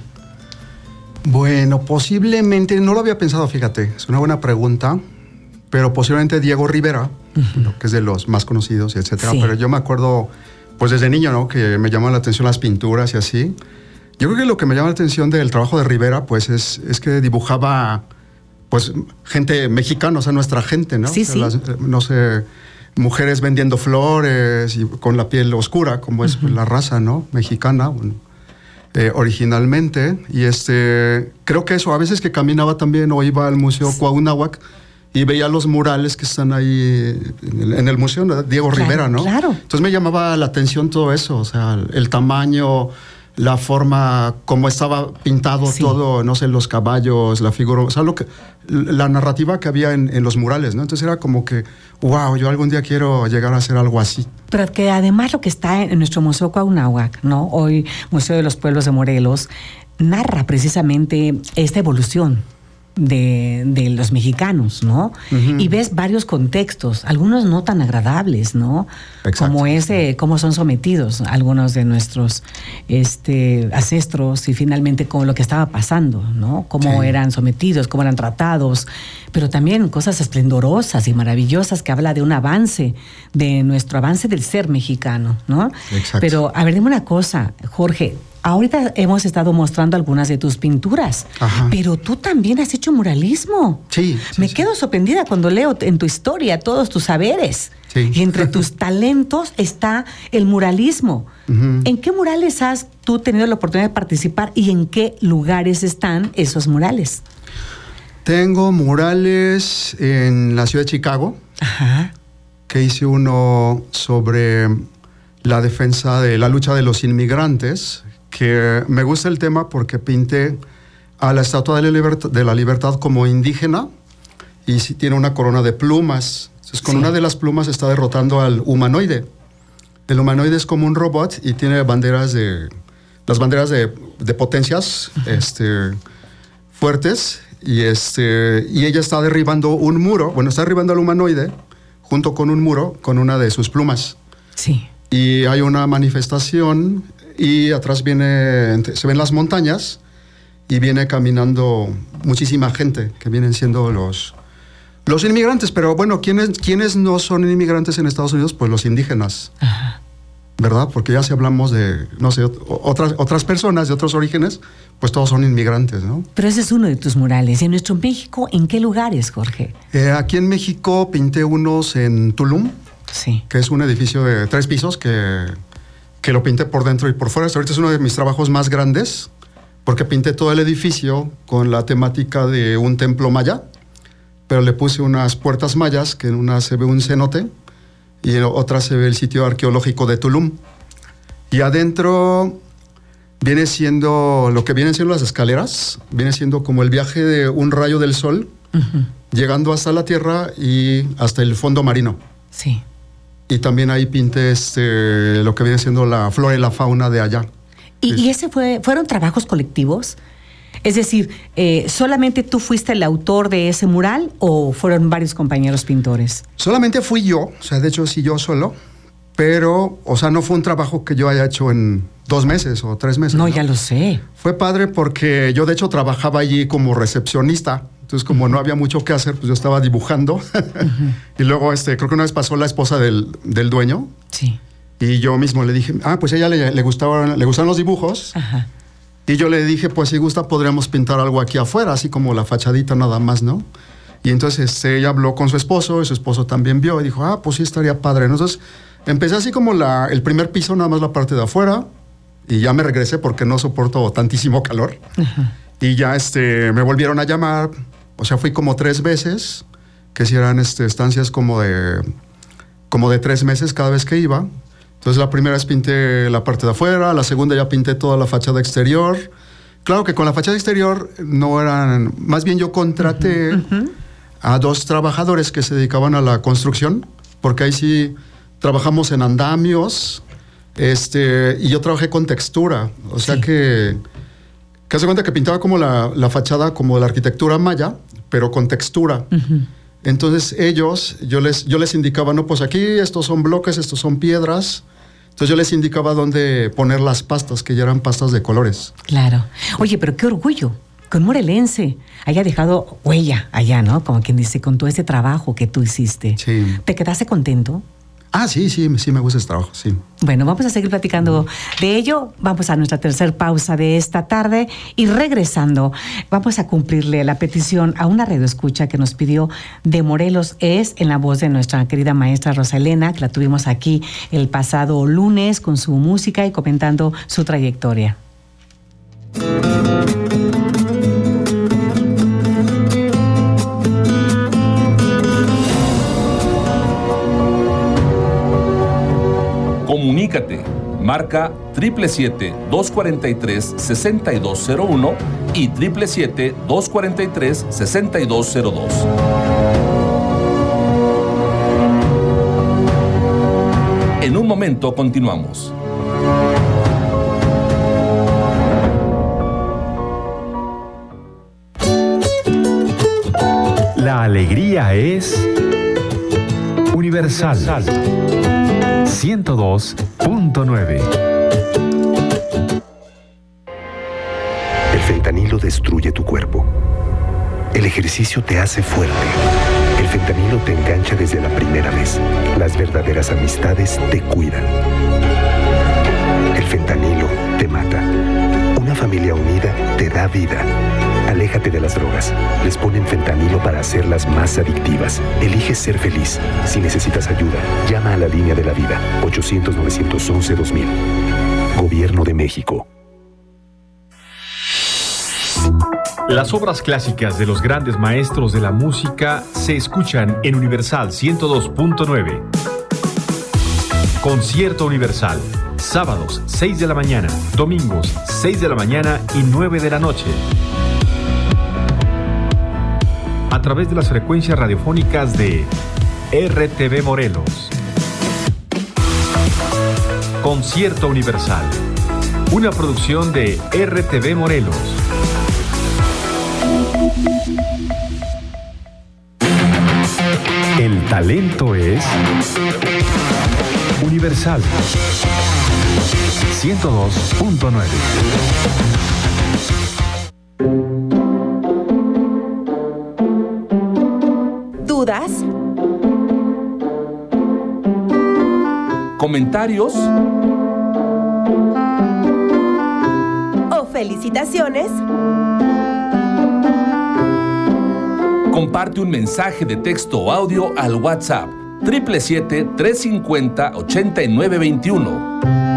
Bueno, posiblemente, no lo había pensado, fíjate, es una buena pregunta, pero posiblemente Diego Rivera, que es de los más conocidos, etcétera. Sí. Pero yo me acuerdo, pues desde niño, ¿no? Que me llamaban la atención las pinturas y así. Yo creo que lo que me llama la atención del trabajo de Rivera, pues es que dibujaba, pues, gente mexicana, o sea, nuestra gente, ¿no? Sí, o sea, no sé, mujeres vendiendo flores y con la piel oscura, como es pues, la raza, ¿no? Mexicana, bueno, originalmente. Y creo que eso, a veces que caminaba también o iba al Museo Cuauhnáhuac, y veía los murales que están ahí en el museo, ¿no? Diego Rivera, ¿no? Claro. Entonces me llamaba la atención todo eso, o sea, el tamaño, la forma, cómo estaba pintado todo, no sé, los caballos, la figura, o sea, la narrativa que había en los murales, ¿no? Entonces era como que, wow, yo algún día quiero llegar a hacer algo así. Pero que además lo que está en nuestro Museo Cuauhnáhuac, ¿no? Hoy Museo de los Pueblos de Morelos, narra precisamente esta evolución de los mexicanos, ¿no? Y ves varios contextos, algunos no tan agradables, ¿no? Exacto. Como cómo son sometidos algunos de nuestros ancestros, y finalmente con lo que estaba pasando, ¿no? Cómo eran sometidos, cómo eran tratados, pero también cosas esplendorosas y maravillosas que habla de un avance, de nuestro avance del ser mexicano, ¿no? Exacto. Pero, a ver, dime una cosa, Jorge. Ahorita hemos estado mostrando algunas de tus pinturas, pero tú también has hecho muralismo. Sí. Me quedo sorprendida cuando leo en tu historia todos tus saberes. Sí. Y entre tus talentos está el muralismo. ¿En qué murales has tú tenido la oportunidad de participar y en qué lugares están esos murales? Tengo murales en la ciudad de Chicago, que hice uno sobre la defensa de la lucha de los inmigrantes, que me gusta el tema porque pinté a la Estatua de la Libertad como indígena y tiene una corona de plumas. Entonces, con una de las plumas está derrotando al humanoide. El humanoide es como un robot y tiene las banderas de potencias fuertes y ella está derribando un muro. Bueno, está derribando al humanoide junto con un muro con una de sus plumas. Sí. Y hay una manifestación y atrás se ven las montañas y viene caminando muchísima gente que vienen siendo los inmigrantes. Pero bueno, ¿quiénes no son inmigrantes en Estados Unidos? Pues los indígenas. Ajá. ¿Verdad? Porque ya si hablamos de, no sé, otras personas de otros orígenes, pues todos son inmigrantes, ¿no? Pero ese es uno de tus murales. En nuestro México, ¿en qué lugares, Jorge? Aquí en México pinté unos en Tulum, sí, que es un edificio de 3 pisos que lo pinté por dentro y por fuera. Ahorita es uno de mis trabajos más grandes, porque pinté todo el edificio con la temática de un templo maya, pero le puse unas puertas mayas, que en una se ve un cenote, y en otra se ve el sitio arqueológico de Tulum. Y adentro viene siendo lo que vienen siendo las escaleras, viene siendo como el viaje de un rayo del sol, llegando hasta la tierra y hasta el fondo marino. Sí. Y también ahí pinté lo que viene siendo la flora y la fauna de allá. ¿Y ese fueron trabajos colectivos? Es decir, ¿solamente tú fuiste el autor de ese mural o fueron varios compañeros pintores? Solamente fui yo, o sea, de hecho sí yo solo, pero, o sea, no fue un trabajo que yo haya hecho en 2 meses o 3 meses. No, ya lo sé. Fue padre porque yo de hecho trabajaba allí como recepcionista, entonces como no había mucho que hacer, pues yo estaba dibujando. Y luego creo que una vez pasó la esposa del dueño. Sí. Y yo mismo le dije, pues a ella le gustaban los dibujos. Ajá. Y yo le dije, pues si gusta podríamos pintar algo aquí afuera, así como la fachadita nada más, ¿no? Y entonces ella habló con su esposo y su esposo también vio y dijo, pues sí estaría padre. Entonces empecé así como el primer piso, nada más la parte de afuera, y ya me regresé porque no soporto tantísimo calor. Ajá. Y ya me volvieron a llamar, o sea, fui como 3 veces, que si eran estancias como de 3 meses cada vez que iba. Entonces la primera vez pinté la parte de afuera, la segunda ya pinté toda la fachada exterior. Claro que con la fachada exterior no eran, más bien yo contraté a 2 trabajadores que se dedicaban a la construcción, porque ahí sí trabajamos en andamios, y yo trabajé con textura, o sea que hace cuenta que pintaba como la fachada como la arquitectura maya, pero con textura. Entonces yo les indicaba, no, pues aquí estos son bloques, estos son piedras. Entonces yo les indicaba dónde poner las pastas, que ya eran pastas de colores. Claro. Oye, pero qué orgullo que un morelense haya dejado huella allá, ¿no? Como quien dice, con todo ese trabajo que tú hiciste. Sí. ¿Te quedaste contento? Sí me gusta ese trabajo, sí. Bueno, vamos a seguir platicando de ello. Vamos a nuestra tercera pausa de esta tarde y regresando, vamos a cumplirle la petición a una radioescucha que nos pidió de Morelos. Es en la voz de nuestra querida maestra Rosa Elena, que la tuvimos aquí el pasado lunes con su música y comentando su trayectoria. Comunícate, marca 777-243-6201 y 777-243-6202. En un momento continuamos. La alegría es universal. 102.9. El fentanilo destruye tu cuerpo. El ejercicio te hace fuerte. El fentanilo te engancha desde la primera vez. Las verdaderas amistades te cuidan. El fentanilo te mata. Una familia unida te da vida. Aléjate de las drogas. Les ponen fentanilo para hacerlas más adictivas. Elige ser feliz. Si necesitas ayuda, llama a la línea de la vida. 800-911-2000. Gobierno de México. Las obras clásicas de los grandes maestros de la música se escuchan en Universal 102.9. Concierto Universal. Sábados 6 de la mañana, domingos 6 de la mañana y 9 de la noche. A través de las frecuencias radiofónicas de RTV Morelos. Concierto Universal. Una producción de RTV Morelos. El talento es Universal 102.9. ¿Dudas? ¿Comentarios? ¿O felicitaciones? Comparte un mensaje de texto o audio al WhatsApp 777-350-8921.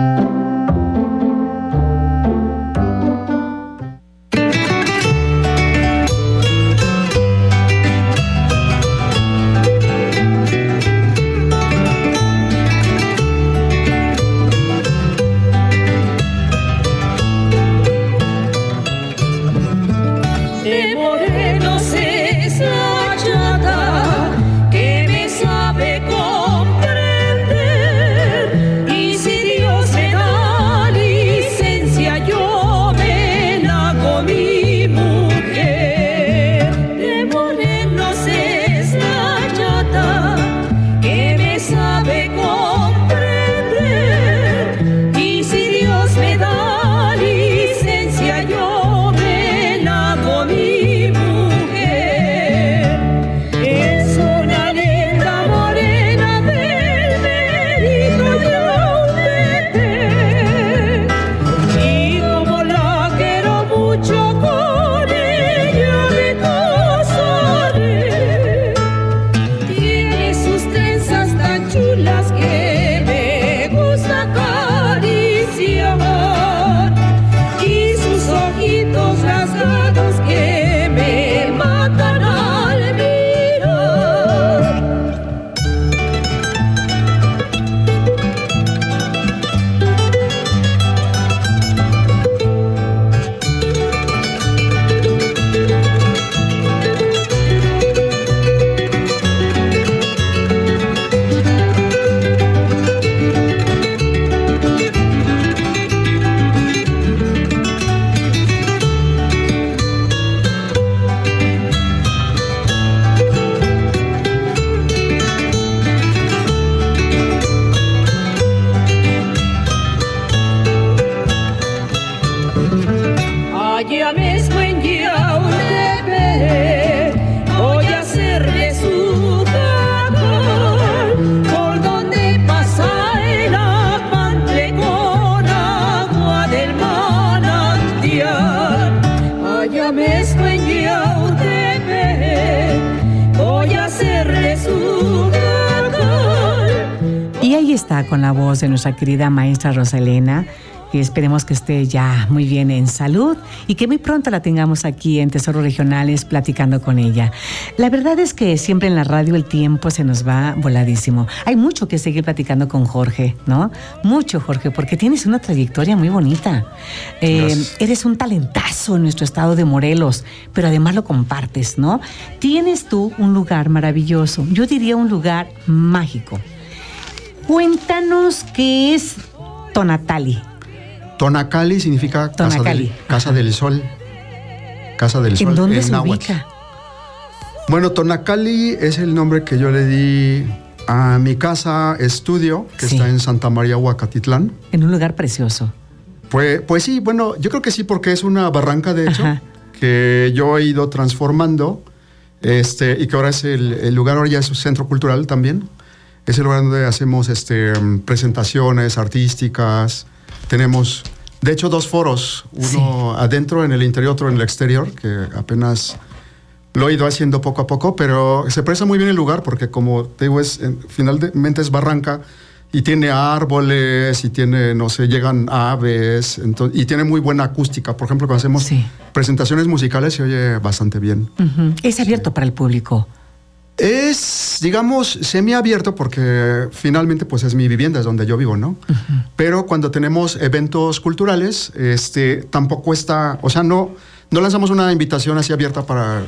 Está con la voz de nuestra querida maestra Rosa Elena, que esperemos que esté ya muy bien en salud y que muy pronto la tengamos aquí en Tesoros Regionales platicando con ella. La verdad es que siempre en la radio el tiempo se nos va voladísimo. Hay mucho que seguir platicando con Jorge, ¿no? Mucho, Jorge, porque tienes una trayectoria muy bonita. Eres un talentazo en nuestro estado de Morelos, pero además lo compartes, ¿no? Tienes tú un lugar maravilloso, yo diría un lugar mágico. Cuéntanos qué es Tonacali. Tonacali significa Casa del Sol. Casa del Sol. ¿En dónde se ubica? Bueno, Tonacali es el nombre que yo le di a mi casa estudio, que está en Santa María, Huacatitlán. En un lugar precioso. Pues sí, bueno, yo creo que sí, porque es una barranca, de hecho, que yo he ido transformando, y que ahora es el lugar, ahora ya es un centro cultural también. Es el lugar donde hacemos presentaciones artísticas. Tenemos, de hecho, 2 foros. Uno adentro, en el interior, otro en el exterior, que apenas lo he ido haciendo poco a poco, pero se presta muy bien el lugar porque, como te digo, finalmente es barranca y tiene árboles y tiene, no sé, llegan aves, y tiene muy buena acústica. Por ejemplo, cuando hacemos presentaciones musicales se oye bastante bien. ¿Es abierto para el público? Es, digamos, semiabierto porque finalmente pues es mi vivienda, es donde yo vivo, ¿no? Pero cuando tenemos eventos culturales, tampoco está, o sea, no lanzamos una invitación así abierta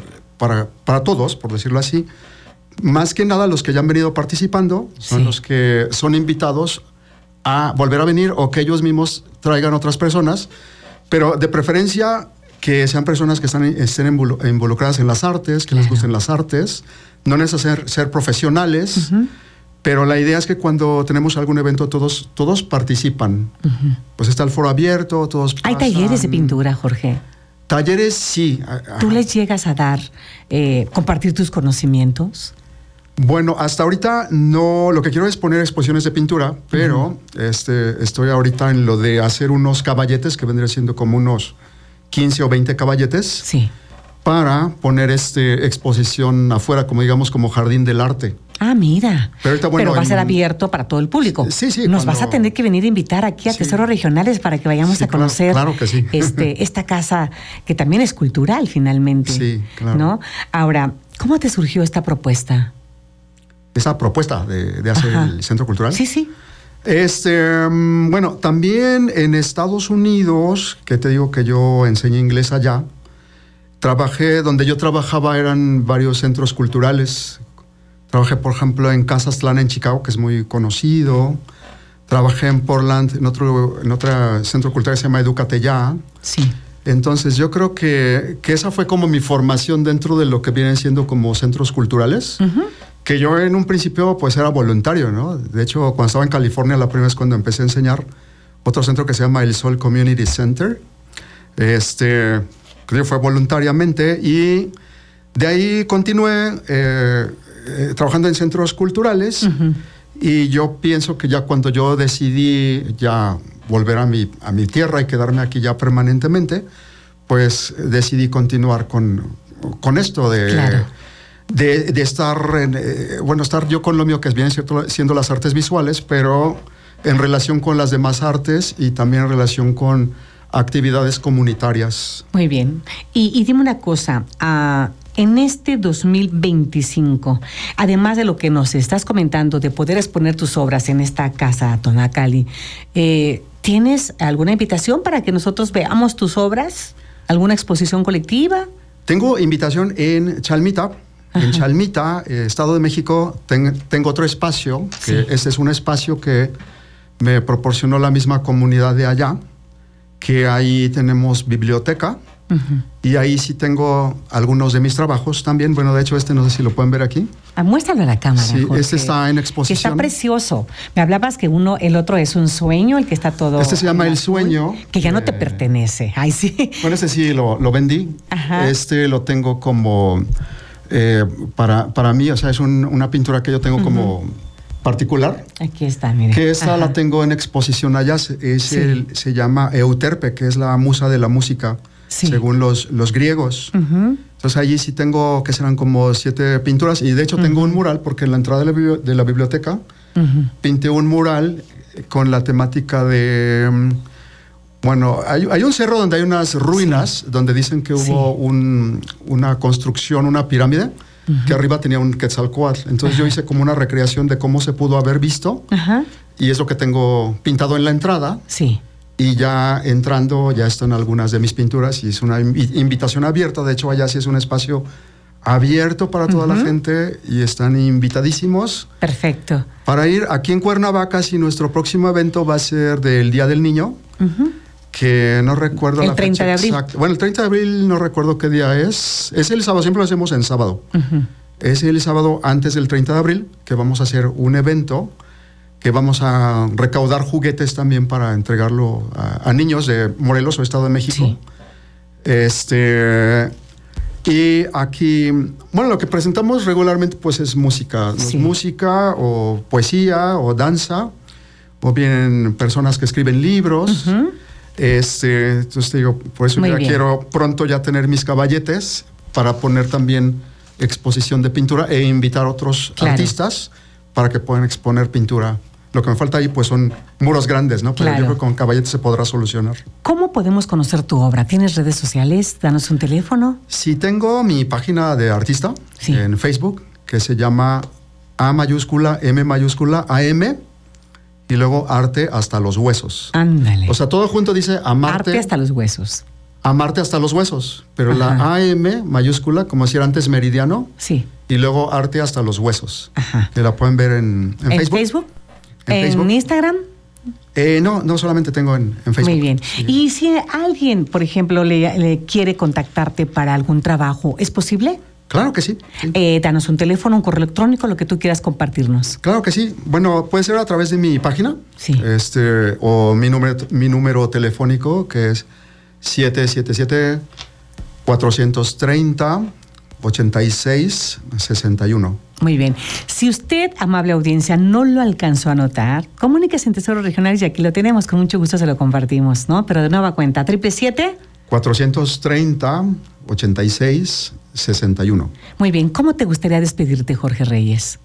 para todos, por decirlo así. Más que nada los que ya han venido participando son los que son invitados a volver a venir o que ellos mismos traigan otras personas, pero de preferencia que sean personas que estén involucradas en las artes, que les gusten las artes, no necesariamente ser profesionales, pero la idea es que cuando tenemos algún evento todos participan. Pues está el foro abierto, todos pasan. ¿Hay talleres de pintura, Jorge? Talleres, sí. ¿Tú les llegas a dar, compartir tus conocimientos? Bueno, hasta ahorita no, lo que quiero es poner exposiciones de pintura, pero estoy ahorita en lo de hacer unos caballetes, que vendría siendo como unos 15 o 20 caballetes. Sí. Para poner exposición afuera, como digamos, como jardín del arte. Ah, mira. Pero, ahorita, bueno, va a ser abierto para todo el público. Sí, sí. Nos vas a tener que venir a invitar aquí a Tesoros Regionales para que vayamos a conocer claro que sí. Esta casa que también es cultural, finalmente. Sí, claro. ¿No? Ahora, ¿cómo te surgió esta propuesta? Esa propuesta de hacer el Centro Cultural. Sí, sí. Bueno, también en Estados Unidos, que te digo que yo enseñé inglés allá, donde yo trabajaba eran varios centros culturales. Trabajé, por ejemplo, en Casa Aztlán en Chicago, que es muy conocido. Trabajé en Portland, en otro centro cultural que se llama Edúcate Ya. Sí. Entonces, yo creo que esa fue como mi formación dentro de lo que vienen siendo como centros culturales. Que yo en un principio pues era voluntario, ¿no? De hecho, cuando estaba en California, la primera vez cuando empecé a enseñar, otro centro que se llama El Sol Community Center, creo que fue voluntariamente, y de ahí continué trabajando en centros culturales, y yo pienso que ya cuando yo decidí ya volver a mi tierra y quedarme aquí ya permanentemente, pues decidí continuar con esto de... Claro. De estar, estar yo con lo mío, que vienen siendo las artes visuales, pero en relación con las demás artes y también en relación con actividades comunitarias. Muy bien. Y dime una cosa, en este 2025, además de lo que nos estás comentando, de poder exponer tus obras en esta casa Tonacali, ¿tienes alguna invitación para que nosotros veamos tus obras? ¿Alguna exposición colectiva? Tengo invitación en Chalmita. En Chalmita, Estado de México, tengo otro espacio, que ese es un espacio que me proporcionó la misma comunidad de allá, que ahí tenemos biblioteca, y ahí sí tengo algunos de mis trabajos también. Bueno, de hecho, no sé si lo pueden ver aquí. Muéstralo a la cámara, sí, Jorge. Este está en exposición. Que está precioso. Me hablabas que el otro es un sueño, el que está todo... Este se llama El Sueño. Que ya no te pertenece. Ay, sí. Bueno, este sí lo vendí. Ajá. Lo tengo como... para mí, o sea, es una pintura que yo tengo como particular. Aquí está, mire. Que esta la tengo en exposición allá. Se llama Euterpe, que es la musa de la música, según los griegos. Entonces allí sí tengo, que serán como 7 pinturas, y de hecho tengo un mural, porque en la entrada de la biblioteca pinté un mural con la temática de... Bueno, hay un cerro donde hay unas ruinas, donde dicen que hubo una construcción, una pirámide, que arriba tenía un Quetzalcóatl. Entonces yo hice como una recreación de cómo se pudo haber visto, y es lo que tengo pintado en la entrada. Sí. Y ya entrando, ya están algunas de mis pinturas, y es una invitación abierta. De hecho, allá sí es un espacio abierto para toda la gente, y están invitadísimos. Perfecto. Para ir aquí en Cuernavaca, si nuestro próximo evento va a ser del Día del Niño, que no recuerdo la fecha. El 30 de abril. Exacta. Bueno, el 30 de abril no recuerdo qué día es. Es el sábado, siempre lo hacemos en sábado. Es el sábado antes del 30 de abril, que vamos a hacer un evento, que vamos a recaudar juguetes también para entregarlo a niños de Morelos o Estado de México. Sí. Y aquí, bueno, lo que presentamos regularmente pues es música. Música o poesía o danza, o bien personas que escriben libros. Entonces te digo, por eso ya quiero pronto ya tener mis caballetes para poner también exposición de pintura e invitar a otros artistas para que puedan exponer pintura. Lo que me falta ahí pues son muros grandes, ¿no? Pero yo creo que con caballetes se podrá solucionar. ¿Cómo podemos conocer tu obra? ¿Tienes redes sociales? Danos un teléfono. Sí, tengo mi página de artista en Facebook, que se llama A mayúscula, M mayúscula, AM, y luego Arte hasta los huesos. Ándale. O sea, todo junto dice Amarte. Arte hasta los huesos. Amarte hasta los huesos. Pero la AM mayúscula, como decía antes, meridiano. Sí. Y luego Arte hasta los huesos. Que la pueden ver en Facebook. ¿En Facebook? ¿En Instagram? No solamente tengo en Facebook. Muy bien. Sí. Y si alguien, por ejemplo, le quiere contactarte para algún trabajo, ¿es posible? Claro que sí. Danos un teléfono, un correo electrónico, lo que tú quieras compartirnos. Claro que sí. Bueno, puede ser a través de mi página. Sí. O mi número telefónico, que es 777-430-8661. Muy bien. Si usted, amable audiencia, no lo alcanzó a anotar, comuníquese en Tesoros Regionales y aquí lo tenemos. Con mucho gusto se lo compartimos, ¿no? Pero de nueva cuenta, 777-430-8661. Muy bien. ¿Cómo te gustaría despedirte, Jorge Reyes?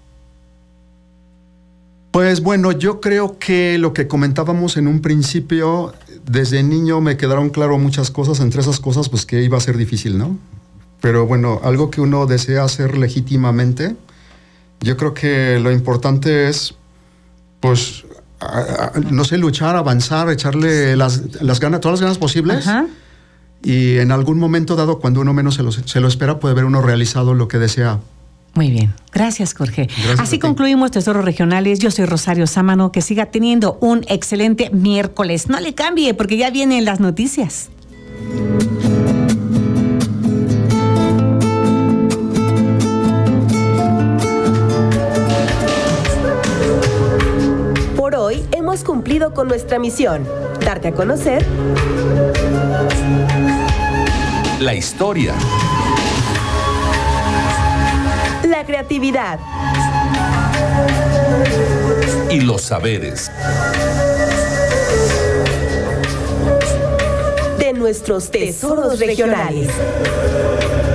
Pues bueno, yo creo que lo que comentábamos en un principio, desde niño me quedaron claro muchas cosas. Entre esas cosas, pues que iba a ser difícil, ¿no? Pero bueno, algo que uno desea hacer legítimamente, yo creo que lo importante es, pues, no sé, luchar, avanzar, echarle las ganas, todas las ganas posibles. Ajá. Y en algún momento dado, cuando uno menos se lo espera, puede ver uno realizado lo que desea. Muy bien. Gracias, Jorge. Gracias. Así concluimos Tesoros Regionales. Yo soy Rosario Sámano. Que siga teniendo un excelente miércoles. No le cambie, porque ya vienen las noticias. Por hoy hemos cumplido con nuestra misión, darte a conocer La historia. la creatividad Y los saberes. de nuestros tesoros regionales.